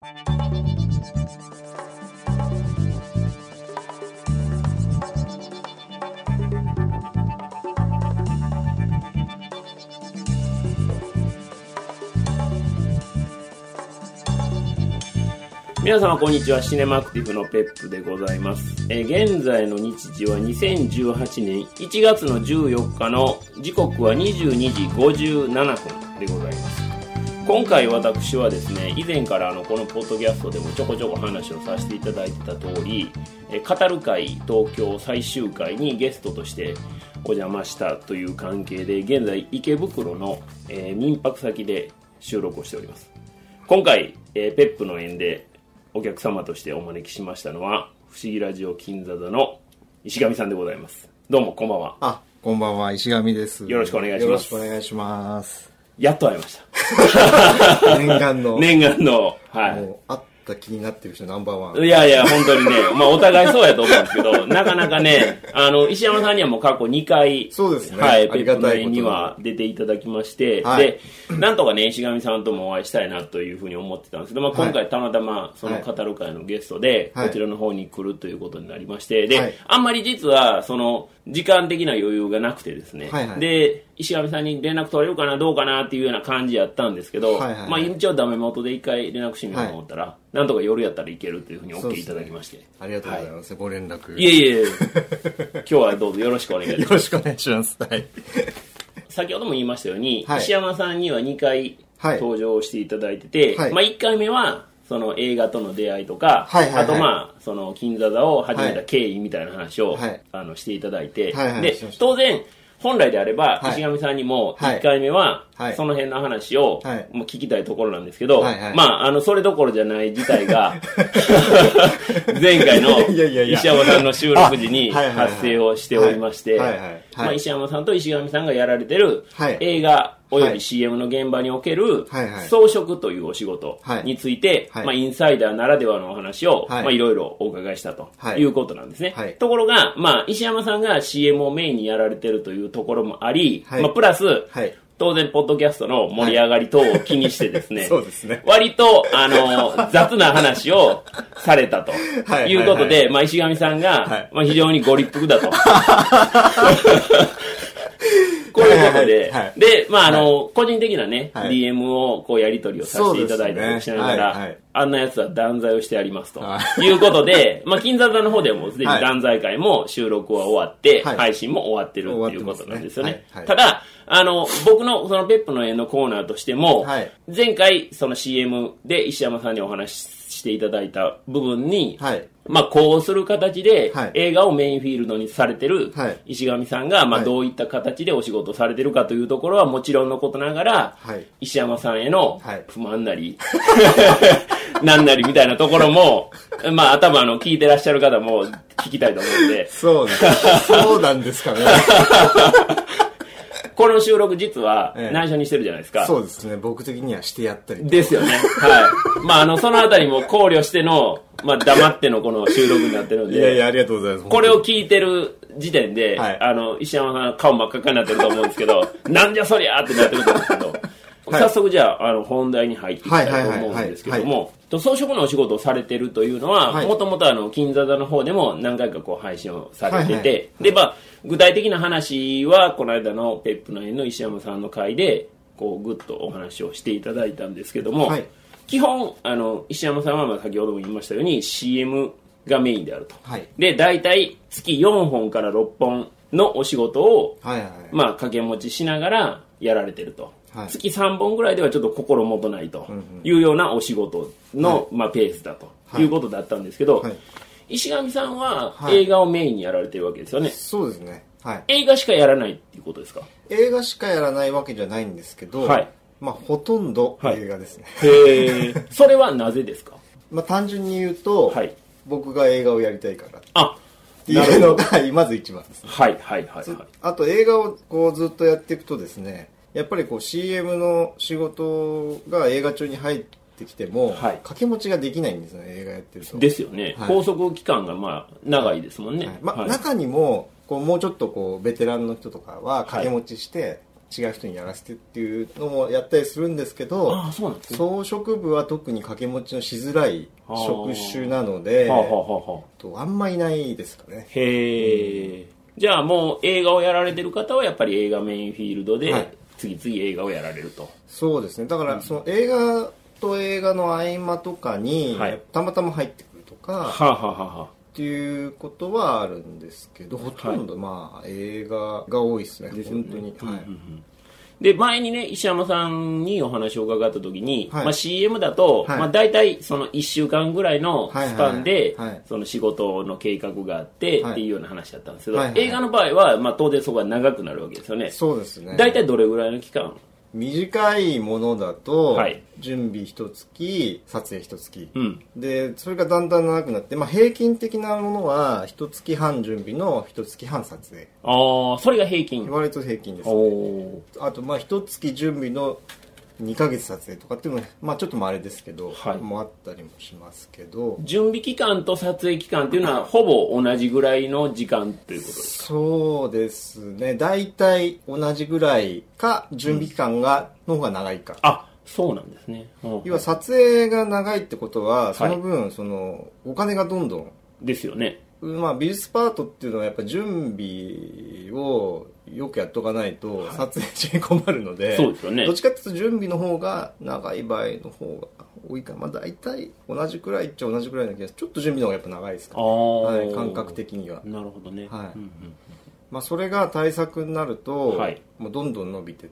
皆様こんにちは。シネマアクティブのペップでございます。現在の日時は2018年1月の14日の時刻は22時57分でございます。今回私はですね、以前からこのポッドキャストでもちょこちょこ話をさせていただいてた通り、語る会東京最終回にゲストとしてお邪魔したという関係で、現在池袋の、民泊先で収録をしております。今回、ペップの縁でお客様としてお招きしましたのは、不思議ラジオ金座座の石上さんでございます。どうもこんばんは。 こんばんは、石上です。 よろしくお願いします。 よろしくお願いします。 やっと会いました。 念願の。 はい。 もう会った気になってる人ナンバーワン。 いやいや、本当にね、お互いそうやと思うんですけど、なかなかね、石山さんにはもう過去2回、 そうですね。 はい、ペップの縁には出ていただきまして、はい、で、なんとかね、石上さんともお会いしたいなというふうに思ってたんですけど、今回たまたま、その語る会のゲストで、こちらの方に来るということになりまして、で、あんまり実は、時間的な余裕がなくてですね、で、石上さんに連絡取れるかなどうかなっていうような感じやったんですけど、一応ダメ元で一回連絡してみようと思ったら、なんとか夜やったらいけるというふうに OK いただきまして、 ありがとうございます、ご連絡。 いえ今日はどうぞよろしくお願いします。 よろしくお願いします。はい。 先ほども言いましたように、石山さんには2回登場していただいてて、1回目はその映画との出会いとか、あとその金座座を始めた経緯みたいな話を、していただいて、で当然本来であれば、石上さんにも1回目はその辺の話をもう聞きたいところなんですけど、それどころじゃない事態が前回の石山さんの収録時に発生をしておりまして、石山さんと石上さんがやられてる映画および CM の現場における装飾というお仕事について、インサイダーならではのお話をいろいろお伺いしたということなんですね。ところが、石山さんが CM をメインにやられてるというところもあり、プラス、当然ポッドキャストの盛り上がり等を気にしてですね、割と雑な話をされたということで、石上さんが非常にご立腹だと。こういうことで、で、個人的なね、DM をこうやり取りをさせていただいたりしながら、あんなやつは断罪をしてありますということで、金座座の方でもすでに断罪会も収録は終わって、配信も終わってるっていうことなんですよね。ただ、僕のそのペップの絵のコーナーとしても、前回その CM で石山さんにお話ししていただいた部分に、こうする形で映画をメインフィールドにされてる石上さんが、どういった形でお仕事をされてるかというところはもちろんのことながら、石山さんへの不満なり、なんなりみたいなところも、多分聞いてらっしゃる方も聞きたいと思うんで。 そうなんですかね。 この収録実は内緒にしてるじゃないですか。 そうですね。僕的にはしてやったりですよね。そのあたりも考慮しての、黙ってのこの収録になってるんで。 いや、ありがとうございます。 これを聞いてる時点で、石山さん顔真っ赤っかになってると思うんですけど、なんじゃそりゃーってなってると思うんですけど、早速じゃあ、本題に入っていきたいと思うんですけども、装飾のお仕事をされてるというのは、もともと金座座の方でも何回かこう配信をされてて、で、具体的な話は、この間のペップの縁の石山さんの回で、こう、ぐっとお話をしていただいたんですけども、基本、石山さんは先ほども言いましたように CM がメインであると。で、大体月4本から6本のお仕事を、掛け持ちしながらやられてると。月3本ぐらいではちょっと心もとないというようなお仕事の、ペースだということだったんですけど、石上さんは映画をメインにやられてるわけですよね。 そうですね。 映画しかやらないっていうことですか？ 映画しかやらないわけじゃないんですけど、ほとんど映画ですね。 それはなぜですか？ 単純に言うと、僕が映画をやりたいからっていうのがまず一番ですね。あと映画をこうずっとやっていくとですね、やっぱりこう CM の仕事が映画中に入ってきても、掛け持ちができないんですよね、映画やってると。 ですよね。拘束期間が長いですもんね。 中にもこうもうちょっとこうベテランの人とかは掛け持ちして違う人にやらせてっていうのもやったりするんですけど、 そうなんですね、 装飾部は特に掛け持ちのしづらい職種なので、あんまいないですかね。 へえ。じゃあもう映画をやられてる方はやっぱり映画メインフィールドで次々映画をやられると。 そうですね。だからその映画と映画の合間とかにたまたま入ってくるとか、っていうことはあるんですけど、ほとんどまあ映画が多いですね。本当に。 で、前にね、石山さんにお話を伺った時に、CM だと、大体その1週間ぐらいのスパンで、その仕事の計画があってっていうような話だったんですけど、映画の場合は、当然そこが長くなるわけですよね。 そうですね。 大体どれぐらいの期間？ 短いものだと、準備一月、撮影一月、でそれがだんだん長くなって、平均的なものは一月半準備の一月半撮影。 それが平均？ 割と平均ですね。あと一月準備の2ヶ月撮影とかっていうのは、ちょっとあれですけど、もあったりもしますけど、 準備期間と撮影期間っていうのはほぼ同じぐらいの時間ということですか？ そうですね。大体同じぐらいか、準備期間の方が長いか。 そうなんですね。 要は撮影が長いってことは、その分、お金がどんどん。 ですよね。 美術パートっていうのはやっぱ準備をよくやっとかないと撮影中に困るので、 そうですよね。 どっちかっていうと準備の方が長い場合の方が多いから、大体同じくらいっちゃ同じくらいな気がする。ちょっと準備の方がやっぱ長いですかね。感覚的には。 なるほどね。 それが対策になると、もうどんどん伸びてって、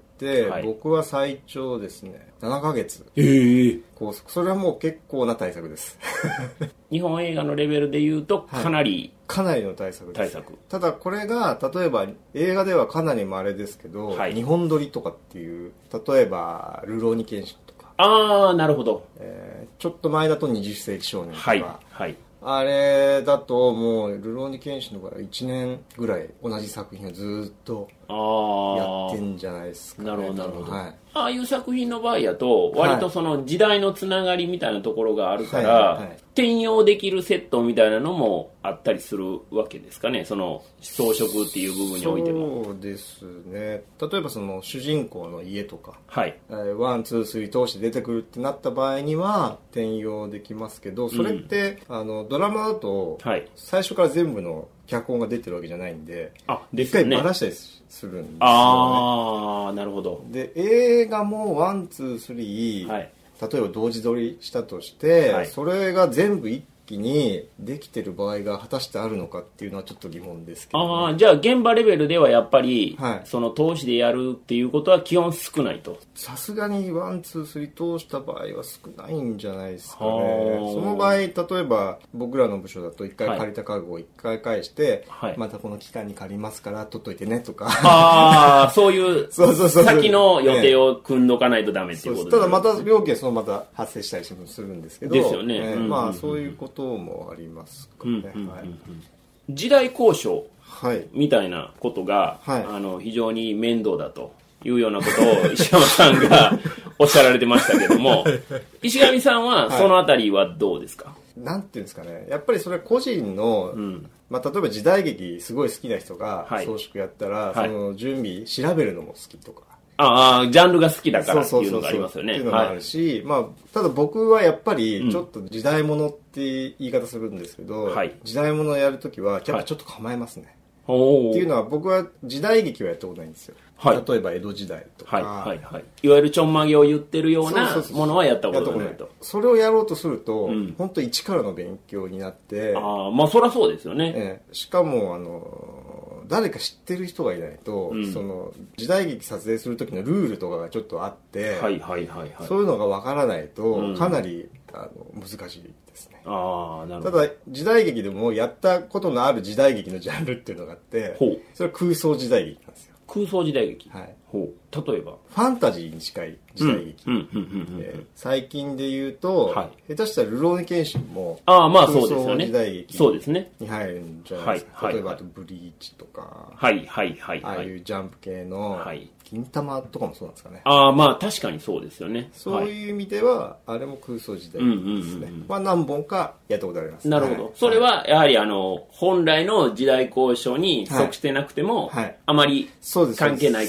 僕は最長ですね、7ヶ月。拘束。それはもう結構な対策です。 日本映画のレベルで言うとかなりの対策です。ただこれが例えば映画ではかなり稀ですけど、日本撮りとかっていう、例えばルローニケンシンとか、 なるほど。 ちょっと前だと20世紀少年とか、あれだともうルローニケンシンの場合は1年ぐらい同じ作品をずっとやってんじゃないですかね。 なるほどなるほど。ああいう作品の場合やと割とその時代のつながりみたいなところがあるから、転用できるセットみたいなのもあったりするわけですかね、その装飾っていう部分においても。 そうですね。例えばその主人公の家とか、1、2、3通して出てくるってなった場合には転用できますけど、それって、ドラマだと最初から全部の脚本が出てるわけじゃないんで、一回バラしたりするんですよね。 なるほど。 で、映画も1、2、3、例えば同時撮りしたとして、それが全部一気にできてる場合が果たしてあるのかっていうのはちょっと疑問ですけど、 じゃあ現場レベルではやっぱり、その通しでやるっていうことは基本少ないと。 さすがに1、2、3通した場合は少ないんじゃないですかね。その場合、例えば僕らの部署だと1回借りた家具を1回返して、またこの期間に借りますから取っといてねとか、 そういう先の予定を組んどかないとダメっていうことです。 ただまた料金はまた発生したりするんですけど、 ですよね。 そういうこともありますかね。 時代交渉みたいなことが、非常に面倒だというようなことを石山さんがおっしゃられてましたけども、石上さんはそのあたりはどうですか？ なんていうんですかね、やっぱりそれは個人の、例えば時代劇すごい好きな人が装飾やったら、その準備調べるのも好きとか、 ジャンルが好きだからっていうのがありますよね。 っていうのもあるし、ただ僕はやっぱりちょっと時代物って言い方するんですけど、時代物をやるときはやっぱちょっと構えますね。っていうのは僕は時代劇はやったことないんですよ。例えば江戸時代とか、 いわゆるちょんまげを言ってるようなものはやったことないと。 それをやろうとすると、本当一からの勉強になって、 そりゃそうですよね。 しかも誰か知ってる人がいないと、その時代劇撮影する時のルールとかがちょっとあって、そういうのがわからないと、かなり難しいですね。ただ時代劇でもやったことのある時代劇のジャンルっていうのがあって、それは空想時代劇なんですよ。 空想時代劇。例えばファンタジーに近い時代劇。最近で言うと、下手したらルローニケンシンも空想時代劇に入るんじゃないですか。例えばあとブリーチとか、ああいうジャンプ系の銀魂とかもそうなんですかね。 確かにそうですよね。 そういう意味ではあれも空想時代劇ですね。何本かやったことあります。 なるほど。それはやはり本来の時代交渉に即してなくてもあまり関係ないからっていう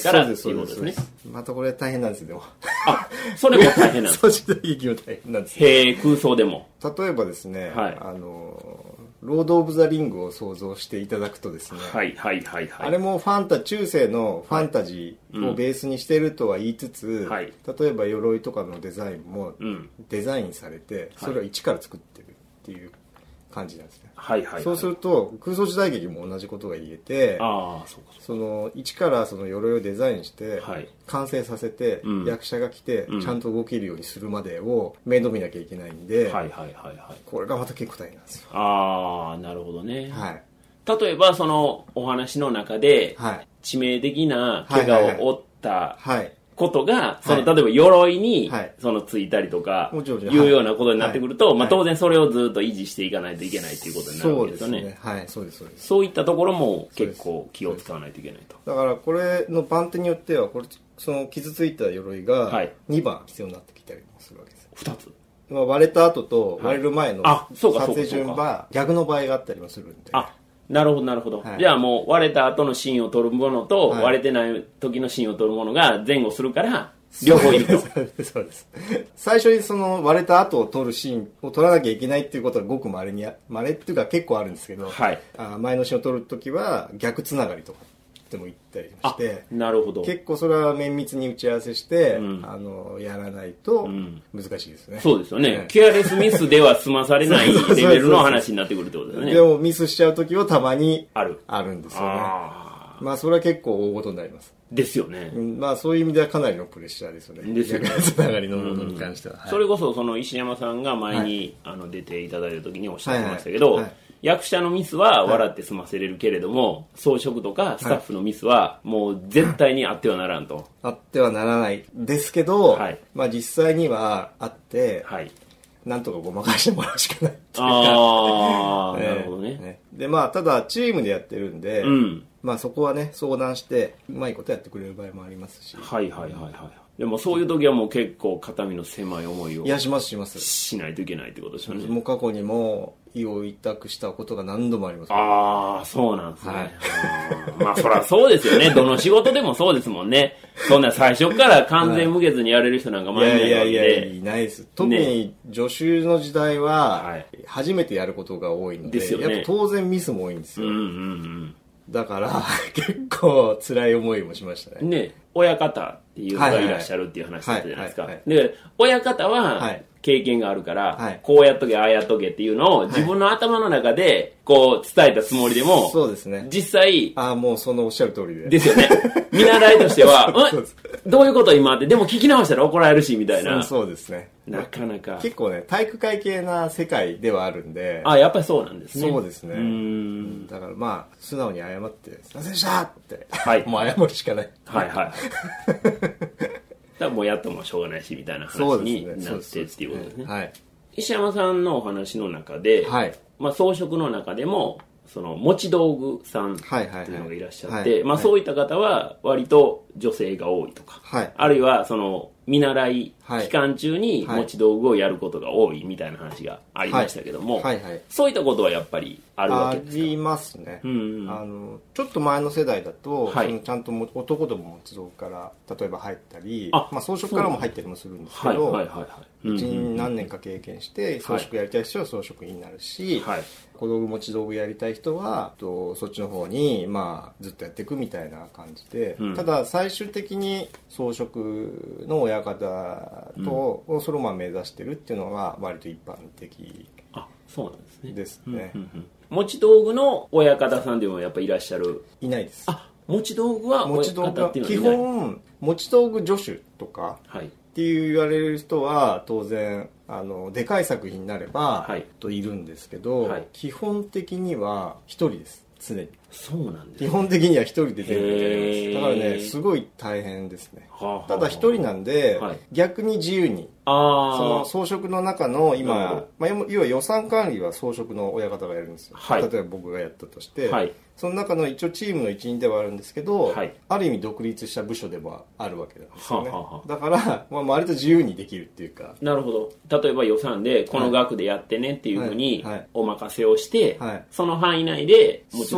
いうことですね。 またこれ大変なんですよ、でも。 あ、それも大変なんです。 掃除打撃も大変なんです。 へえ、空想でも。 例えばですね、ロード・オブ・ザ・リングを想像していただくとですね、 はいはいはいはい。 あれも中世のファンタジーをベースにしているとは言いつつ、はい、例えば鎧とかのデザインもデザインされて、それを一から作ってるっていう感じなんですね。 はいはい、はい、 そうすると空想時代劇も同じことが言えて、その一からその鎧をデザインして、はい、完成させて、役者が来て、ちゃんと動けるようにするまでを面倒見なきゃいけないんで、はいはいはいはい、これがまた結構大変なんですよ。 ああ、なるほどね。 はい、 例えばそのお話の中で、はい、致命的な怪我を負ったことが、その例えば鎧にそのついたりとかいうようなことになってくると、まあ当然それをずっと維持していかないといけないということになるわけですよね。 そうですね。はい、そうですそうです。 そういったところも結構気を使わないといけないと。 だからこれの番手によってはこれその傷ついた鎧が2番必要になってきたりもするわけです。 2つ。 割れた後と割れる前の撮影順は逆の場合があったりもするんで。 なるほどなるほど、はい、じゃあもう割れた後のシーンを撮るものと、はい、割れてない時のシーンを撮るものが前後するから両方いると。 そうです。最初にその割れた後を撮るシーンを撮らなきゃいけないっていうことはごく稀っていうか結構あるんですけど、はい、前のシーンを撮る時は逆つながりとかでも言ったりして、 なるほど。 結構それは綿密に打ち合わせして、やらないと難しいですね。 そうですよね。ケアレスミスでは済まされないレベルの話になってくるってことですね。 でもミスしちゃう時はたまにあるんですよね。まあそれは結構大事になります。 ですよね。 まあそういう意味ではかなりのプレッシャーですよね。ですよね。つながりのものに関しては。 それこそその石山さんが前に、出ていただいた時におっしゃってましたけど、役者のミスは笑って済ませれるけれども、装飾とかスタッフのミスはもう絶対にあってはならんと。 あってはならないですけど、まあ実際にはあって、なんとかごまかしてもらうしかないっていうか。 ああ、なるほどね。 でまあただチームでやってるんで、まあそこはね相談してうまいことやってくれる場合もありますし。 はいはいはいはい。でもそういう時はもう結構肩身の狭い思いをしますしないといけないってことですよね。 もう過去にも意を委託したことが何度もあります。 ああ、そうなんですね。はい、まあそりゃそうですよね。どの仕事でもそうですもんね。そんな最初から完全無欠にやれる人なんか前にいないわけで。 いないです。特に助手の時代は初めてやることが多いので、ですよね、やっぱ当然ミスも多いんですよ。だから結構辛い思いもしましたね。 ね、親方っていうのがいらっしゃるっていう話だったじゃないですか。で、親方は経験があるから、こうやっとけああやっとけっていうのを自分の頭の中でこう伝えたつもりでも、 そうですね。 実際もうそのおっしゃる通りで。 ですよね。見習いとしてはどういうこと今ってでも聞き直したら怒られるしみたいな。 そうですね。 なかなか結構ね体育会系な世界ではあるんで。 やっぱりそうなんですね。 そうですね。だからまあ素直に謝ってすいませんでしたって、もう謝るしかない。 はいはい。だからもうやってもしょうがないしみたいな話になってっていうことですね。はい。石山さんのお話の中で、まあ装飾の中でもその持ち道具さんっていうのがいらっしゃって、まあそういった方は割と女性が多いとか、あるいはその見習い期間中に持ち道具をやることが多いみたいな話がありましたけども、そういったことはやっぱりあるわけですか？ ありますね。ちょっと前の世代だと、そのちゃんと男でも持ち道具から例えば入ったり、まあ装飾からも入ったりもするんですけど、一日何年か経験して装飾やりたい人は装飾になるし、小道具持ち道具やりたい人はそっちの方にまあずっとやっていくみたいな感じで、ただ最終的に装飾の親方とそれを目指してるっていうのが割と一般的。 そうなんですね。 ですね。 持ち道具の親方さんでもやっぱいらっしゃる？ いないです。 持ち道具は親方っていうのは基本持ち道具助手とかっていう言われる人は当然でかい作品になればといるんですけど、基本的には一人です。常に。 そうなんです、 基本的には一人で全部やります。だからねすごい大変ですね。ただ一人なんで、逆に自由にその装飾の中の今、要は予算管理は装飾の親方がやるんですよ。例えば僕がやったとして、その中の一応チームの一員ではあるんですけど、ある意味独立した部署でもあるわけなんですよね。だから、割と自由にできるっていうか。 なるほど。例えば予算でこの額でやってねっていうふうにお任せをして、その範囲内で持ち道具さん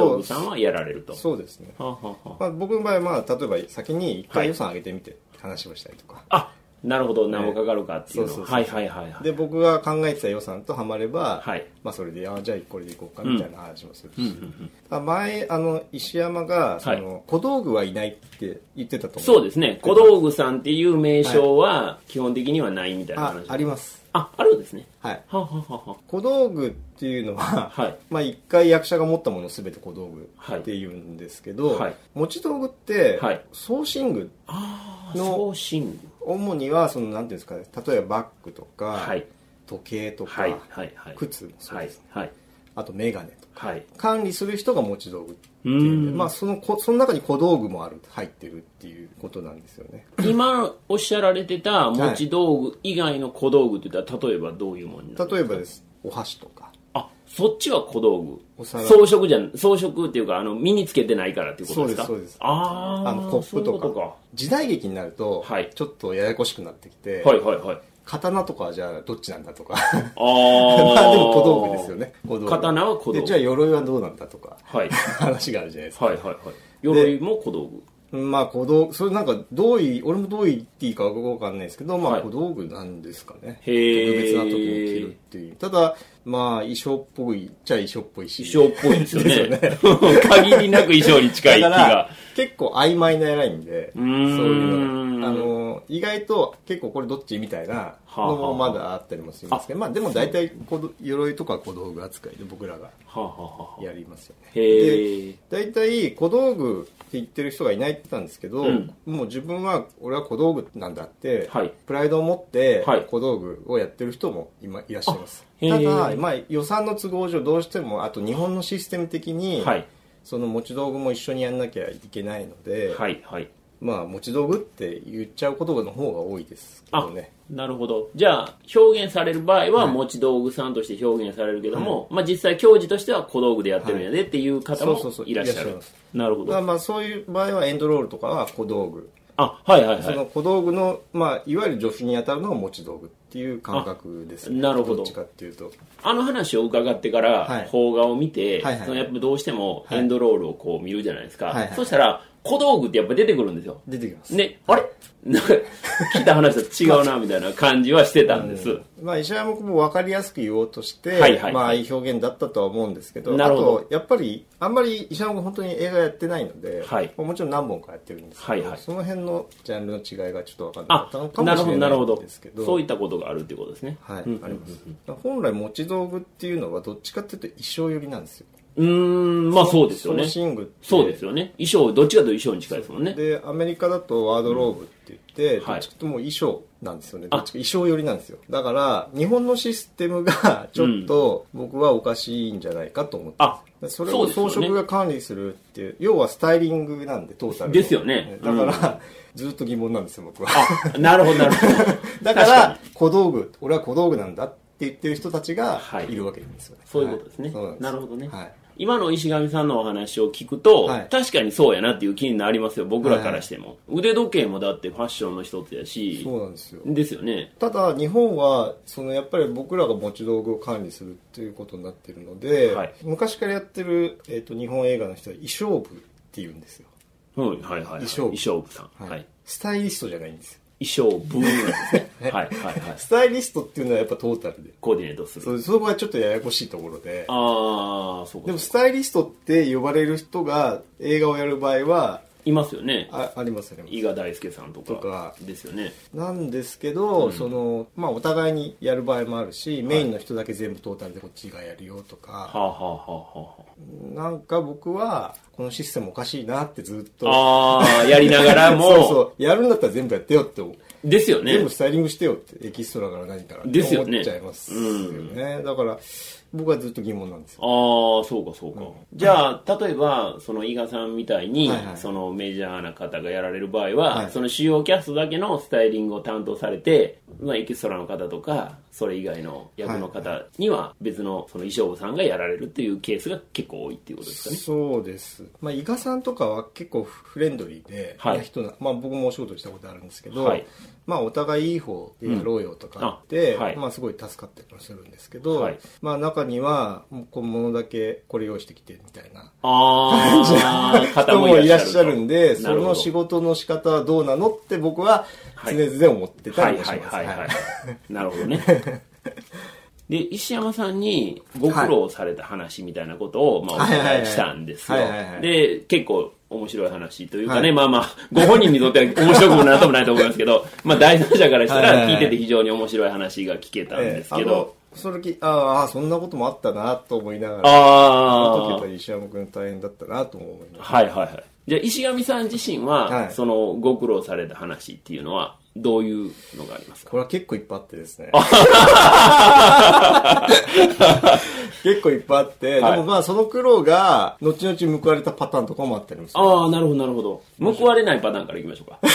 んはやられると。 そうですね。僕の場合は、例えば先に一回予算上げてみて話をしたりとか。 なるほど、何もかかるかっていうのを。 で、僕が考えてた予算とハマれば、それで、じゃあこれでいこうかみたいな話もするし。前、石山が、小道具はいないって言ってたと思う。 そうですね。小道具さんっていう名称は、基本的にはないみたいな話。 あります。 あるんですね。 小道具っていうのは、一回役者が持ったものすべて小道具っていうんですけど、持ち道具って、装身具の、主には、なんていうんですかね、例えばバッグとか、時計とか、靴もそうですね。あとメガネとか、管理する人が持ち道具っていう、その中に小道具も入ってるっていうことなんですよね。 今おっしゃられてた持ち道具以外の小道具って言ったら、例えばどういうものになるんですか？ 例えばです、お箸とか。 そっちは小道具。装飾っていうか、身につけてないからっていうことですか？ そうです。コップとか。時代劇になると、ちょっとややこしくなってきて、刀とかはじゃあどっちなんだとか。でも小道具ですよね。 刀は小道具。 じゃあ鎧はどうなんだとか。話があるじゃないですか。 鎧も小道具。 小道具、それなんか俺もどう言っていいかわかんないですけど、小道具なんですかね。特別な時に着るっていう。ただ、衣装っぽいっちゃ衣装っぽいし。 衣装っぽいですよね。限りなく衣装に近い気が。 結構曖昧なラインで、そういうのが。意外と結構これどっちみたいなのもまだあったりもしますけど、でも大体鎧とか小道具扱いで僕らがやりますよね。で、大体小道具って言ってる人がいないって言ったんですけど、もう自分は俺は小道具なんだって、プライドを持って小道具をやってる人もいらっしゃいます。ただ、予算の都合上どうしても、あと日本のシステム的に、その持ち道具も一緒にやんなきゃいけないので、持ち道具って言っちゃうことの方が多いですけどね。 なるほど。じゃあ表現される場合は持ち道具さんとして表現されるけども、実際教授としては小道具でやってるんやでっていう方もいらっしゃる。なるほど。 そういう場合はエンドロールとかは小道具。その小道具の、いわゆる助手に当たるのが持ち道具っていう感覚ですね。 なるほど。 どっちかっていうと。 話を伺ってから、邦画を見て、やっぱどうしてもエンドロールをこう見るじゃないですか。そしたら、小道具ってやっぱ出てくるんですよ。 出てきます。 ね、あれなんか、聞いた話と違うな、みたいな感じはしてたんです。 石山君も分かりやすく言おうとして、いい表現だったとは思うんですけど、あと、やっぱり、あんまり石山君本当に映画やってないので、もちろん何本かやってるんですけど、その辺のジャンルの違いがちょっと分かんなかったのかもしれないんですけど、 そういったことがあるっていうことですね。 あります。本来持ち道具っていうのはどっちかっていうと衣装寄りなんですよ。 そうですよね。そうですよね。衣装、どっちかというと衣装に近いですもんね。 で、アメリカだとワードローブって言って、どっちかというともう衣装なんですよね。どっちか衣装寄りなんですよ。だから、日本のシステムがちょっと僕はおかしいんじゃないかと思ってます。それを装飾が管理するっていう、要はスタイリングなんで、トータルですよね。 だから、ずっと疑問なんですよ、僕は。 なるほど、なるほど。 だから、小道具、俺は小道具なんだって言ってる人たちがいるわけですよね。 そういうことですね。なるほどね。今の石上さんのお話を聞くと、確かにそうやなっていう気になりますよ、僕らからしても。腕時計もだってファッションの一つやし。 そうなんですよ。 ですよね。 ただ、日本は、やっぱり僕らが持ち道具を管理するっていうことになっているので、昔からやってる、日本映画の人は衣装部っていうんですよ。 衣装部さん。 スタイリストじゃないんですよ。 衣装部なんですね。 スタイリストっていうのはやっぱトータルでコーディネートする。 そこがちょっとややこしいところで。 そうか。 でもスタイリストって呼ばれる人が映画をやる場合はいますよね。 ありますよね。 伊賀大輔さんとかですよね。 なんですけど、お互いにやる場合もあるし、メインの人だけ全部トータルでこっちがやるよとか。なんか僕はこのシステムおかしいなってずっとやりながらもやるんだったら全部やってよって思う。 ですよね。 全部スタイリングしてよってエキストラから何からって思っちゃいますよね。だから僕はずっと疑問なんですよ。 そうかそうか。じゃあ例えばその伊賀さんみたいにそのメジャーな方がやられる場合はその主要キャストだけのスタイリングを担当されて、エキストラの方とかそれ以外の役の方には別のその衣装部さんがやられるっていうケースが結構多いっていうことですかね。 そうです。伊賀さんとかは結構フレンドリーで、僕もお仕事したことあるんですけど、 まあお互いいい方でやろうよとかって、まあすごい助かったりもするんですけど、まあ中には、こう物だけこれ用意してきてみたいな感じの人もいらっしゃるんで、その仕事の仕方はどうなのって僕は常々思ってたりもします。 なるほどね。で、石山さんにご苦労された話みたいなことを、まあ、お伺いしたんですよ。で、結構面白い話というかね、まあまあ、ご本人にとっては面白くもなんともないと思いますけど、まあ、第三者からしたら聞いてて非常に面白い話が聞けたんですけど。 そんなこともあったなと思いながら、その時やっぱり石山君大変だったなと思います。 じゃあ、石上さん自身は、そのご苦労された話っていうのは、どういうのがありますか？ これは結構いっぱいあってですね。結構いっぱいあって、でもまあその苦労が、後々報われたパターンとかもあったりもする。 ああ、なるほど、なるほど。報われないパターンからいきましょうか。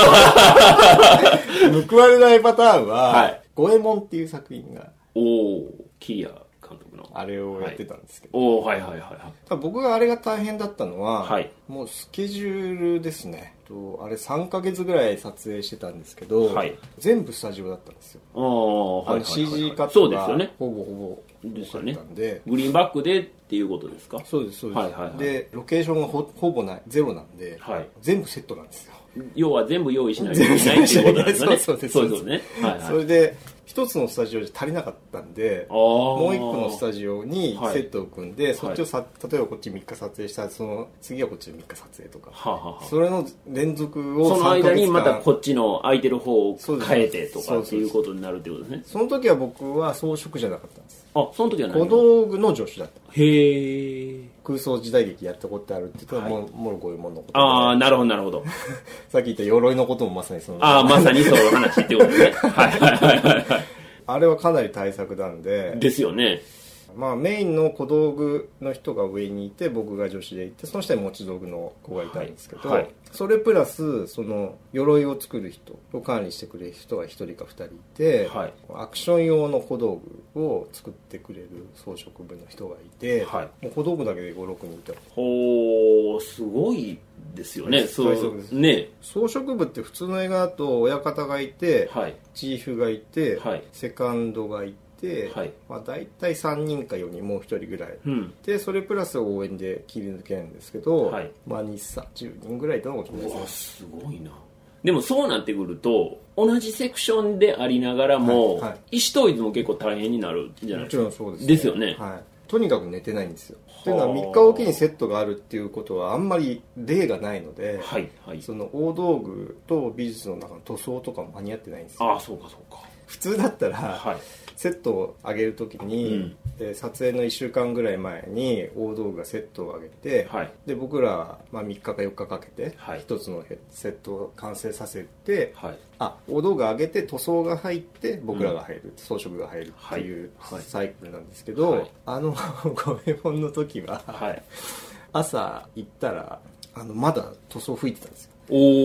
報われないパターンは、五右衛門っていう作品が。 キリア監督の。 あれをやってたんですけど。僕があれが大変だったのは、もうスケジュールですね。あれ3ヶ月ぐらい撮影してたんですけど、全部スタジオだったんですよ。CG カットがほぼほぼですよね。グリーンバックでっていうことですか？ そうです、そうです。で、ロケーションがほぼない、ゼロなんで、全部セットなんですよ。 要は全部用意しないといけないっていうことなんですよね。 そうですね。それで、一つのスタジオじゃ足りなかったんで、もう一個のスタジオにセットを組んで、そっちを例えばこっち3日撮影したら、その次はこっちで3日撮影とか、それの連続をその間にまたこっちの空いてる方を変えてとかっていうことになるってことですね。 その時は僕は装飾じゃなかったんです。 その時は小道具の助手だった。 へー。 空想時代劇やったことあるって言ったら、もろこういうもののこと。 なるほど、なるほど。 さっき言った鎧のこともまさにその。 まさにそういう話ってことですね。 あれはかなり大作なんで。 ですよね。 まあメインの小道具の人が上にいて、僕が助手でいて、その下に持ち道具の子がいたんですけど、それプラスその鎧を作る人を管理してくれる人が1人か2人いて、アクション用の小道具を作ってくれる装飾部の人がいて、もう小道具だけで5、6人いた。 すごいですよね。 装飾部って普通の映画だと親方がいて、チーフがいて、セカンドがいて、まあ、大体3人か4人もう1人ぐらい、でそれプラス応援で切り抜けるんですけど、まあ2、30人ぐらいいたのかと思います。 すごいな。でもそうなってくると同じセクションでありながらも、意思統一も結構大変になるんじゃないですか。 もちろんそうですね。 ですよね。 とにかく寝てないんですよ。というのは3日おきにセットがあるっていうことはあんまり例がないので、その大道具と美術の中の塗装とかも間に合ってないんですよ。 そうかそうか。 普通だったら、セットを上げるときに、撮影の1週間ぐらい前に大道具がセットを上げて、で僕らはまあ3日か4日かけて一つのセットを完成させて、大道具上げて塗装が入って僕らが入る、装飾が入るっていうサイクルなんですけど、五右衛門の時は、朝行ったらまだ塗装吹いてたんですよ。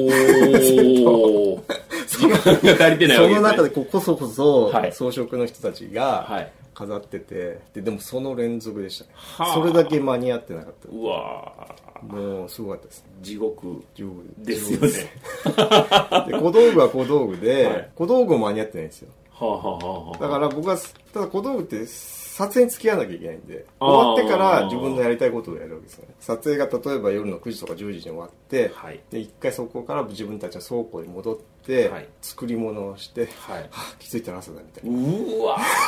時間が足りてないわけですね。 その中でこそこそ装飾の人たちが飾ってて、でもその連続でしたね。それだけ間に合ってなかった。もうすごかったですね。 地獄ですよね。 で小道具は小道具で、小道具も間に合ってないんですよ。だから僕はただ小道具って撮影に付き合わなきゃいけないんで、終わってから自分のやりたいことをやるわけですよね。撮影が例えば夜の9時とか10時に終わって、で一回そこから自分たちの倉庫に戻って、作り物をして、気づいたら朝だみたいな。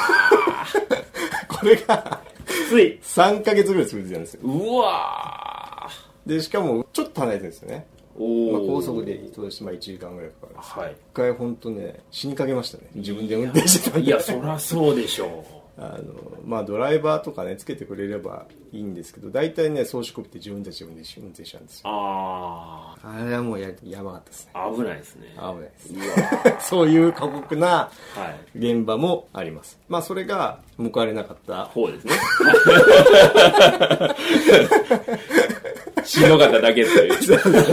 これが3ヶ月ぐらい続いてたんですよ。でしかもちょっと離れてるんですよね。高速で1時間ぐらいかかるんです。一回本当ね死にかけましたね。自分で運転してたんで。 いやそりゃそうでしょう。 まあドライバーとかねつけてくれればいいんですけど、大体ね装飾部って自分たちで運転しちゃうんですよ。あれはもうやばかったですね。 危ないですね。 危ないです。そういう過酷な現場もあります。まあそれが報われなかった方ですね。しんどかっただけという。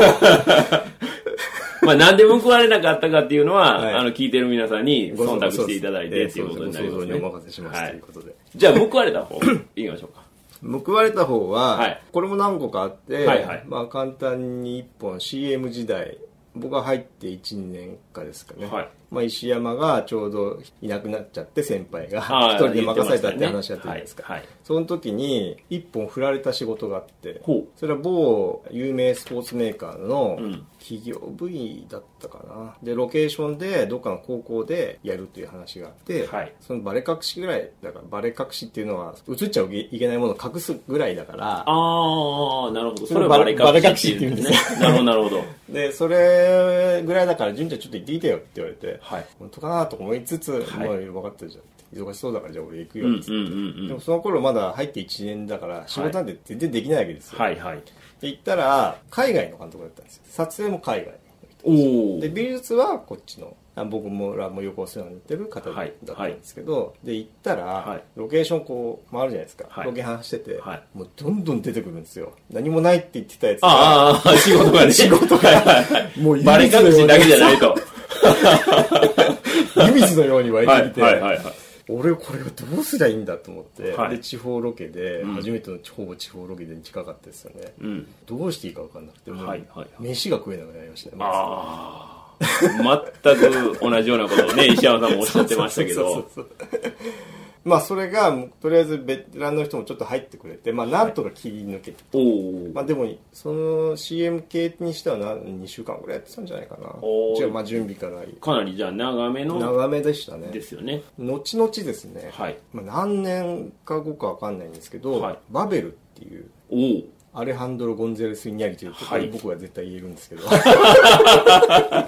まあなんで報われなかったかっていうのは、聞いてる皆さんに忖度していただいてっていうことになりますね。 お任せしますということで。 じゃあ報われた方いきましょうか。 報われた方は、これも何個かあって、まあ簡単に1本 CM 時代僕が入って1、2年かですかね。はい。まあ、石山がちょうどいなくなっちゃって、先輩が一人で任されたって話やってるじゃないですか。はい。その時に、一本振られた仕事があって、それは某有名スポーツメーカーの企業部員だったかな。で、ロケーションでどっかの高校でやるという話があって、はい。そのバレ隠しぐらい、だからバレ隠しっていうのは、映っちゃいけないものを隠すぐらいだから、 ああ、なるほど。それはバレ隠しっていうんですね。なるほど、なるほど。 で、それぐらいだから、純ちゃんちょっと行ってきてよって言われて、はい、本当かなと思いつつ、はい、まあ分かったじゃん。忙しそうだからじゃあ俺行くよって言って。でもその頃まだ入って1年だから、仕事なんて全然できないわけですよ。はいはい。で、行ったら、海外の監督だったんですよ。撮影も海外。で、美術はこっちの、僕もらも横尾さんに行ってる方だったんですけど、はいはい、で行ったら、はい、ロケーションこう回るじゃないですか、はい、ロケハンしてて、はい、もうどんどん出てくるんですよ。何もないって言ってたやつが仕事がね仕事がもうバレ隠しだけじゃないと湯水のように湧いてきて、はいはいはいはい、俺これがどうすりゃいいんだと思って、はい、で地方ロケで、初めてのほぼ地方ロケで近かったですよね、うん、どうしていいか分かんなくて、もう、はいはいはい、飯が食えなくなりましたね。 全く同じようなことをね、石山さんもおっしゃってましたけど。 まあそれが、とりあえずベテランの人もちょっと入ってくれて、まあなんとか切り抜けて。はい、まあでも、その CM 系にしては2週間ぐらいやってたんじゃないかな。じゃあまあ準備から。 かなりじゃあ長めでしたね。 ですよね。 後々ですね、はい、まあ何年か後かわかんないんですけど、はい、バベルっていう、アレハンドロ・ゴンゼレス・イニャリというところに僕は絶対言えるんですけど、はい、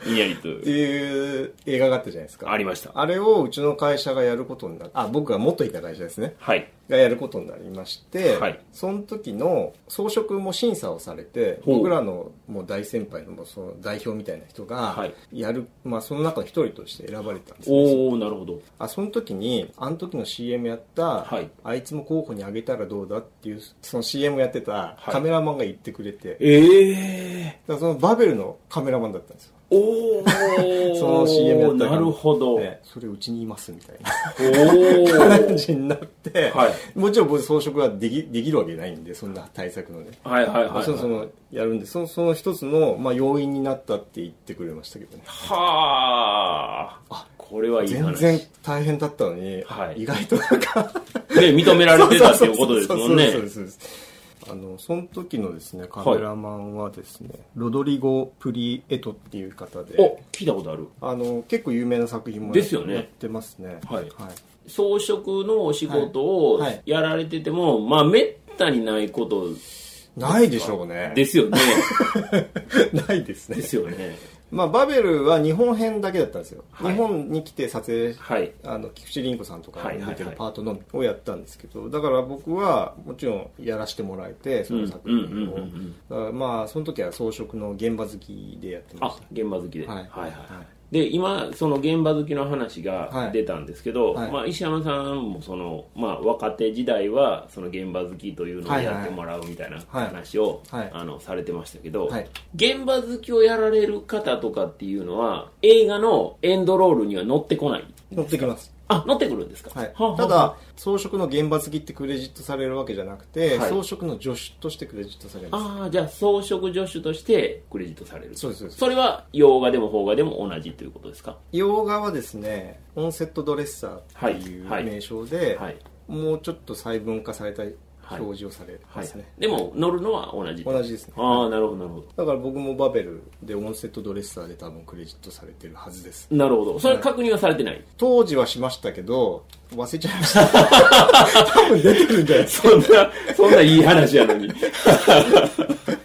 イニャリとっていう映画があったじゃないですか。 ありました。 あれをうちの会社がやることになって、僕が元いた会社ですね、はい、がやることになりまして、はい、その時の装飾も審査をされて、僕らのもう大先輩のもうその代表みたいな人がやる、まあその中の一人として選ばれたんですね。おー、なるほど。 その時にあの時の CM やった、はい、あいつも候補にあげたらどうだっていう、その CM やってたカメラマンが言ってくれて、だからそのバベルのカメラマンだったんですよ。その CM やったら、 なるほど、 それうちにいますみたいな感じになって、はい、もちろん僕装飾はできるわけないんで、そんな対策のね、はいはいはい、はい、そのやるんで、その一つの、まあ、要因になったって言ってくれましたけどね。 はあ、これはいい話。 全然大変だったのに、はい、意外となんかね、認められてたっていうことですもんね。 そうです。その時のですね、カメラマンはですね、はい、ロドリゴ・プリエトっていう方で、 聞いたことある。 結構有名な作品もですよね、 やってますね。はい。はい、 装飾のお仕事をやられてても、まあめったにないことないでしょうね。 ですよね。 ないですね。 ですよね。 まあ、バベルは日本編だけだったんですよ、はい、日本に来て撮影、はい、菊池凛子さんとか出てるパートのをやったんですけど、だから僕はもちろんやらせてもらえて、その作品を、まあその時は装飾の現場好きでやってました。 現場好きで、はいはいはい。で今その現場好きの話が出たんですけど、はい、まあ、石山さんもその、まあ、若手時代はその現場好きというのをやってもらうみたいな話を、されてましたけど、はい、現場好きをやられる方とかっていうのは映画のエンドロールには乗ってこない？ 乗ってきます。 乗ってくるんですか？ はい、ただ装飾の現場好きってクレジットされるわけじゃなくて、はい、装飾の助手としてクレジットされます。 じゃあ装飾助手としてクレジットされる。 そうです。 それは洋画でも邦画でも同じということですか？ 洋画はですね、オンセットドレッサーっていう名称で、はいはい、もうちょっと細分化された表示をされますね、はい、 でも乗るのは同じですね。 なるほどなるほど。 だから僕もバベルでオンセットドレッサーで多分クレジットされてるはずです。 なるほど。それ確認はされてない？ 当時はしましたけど忘れちゃいました多分出てくるんじゃないですか。 そんないい話やのに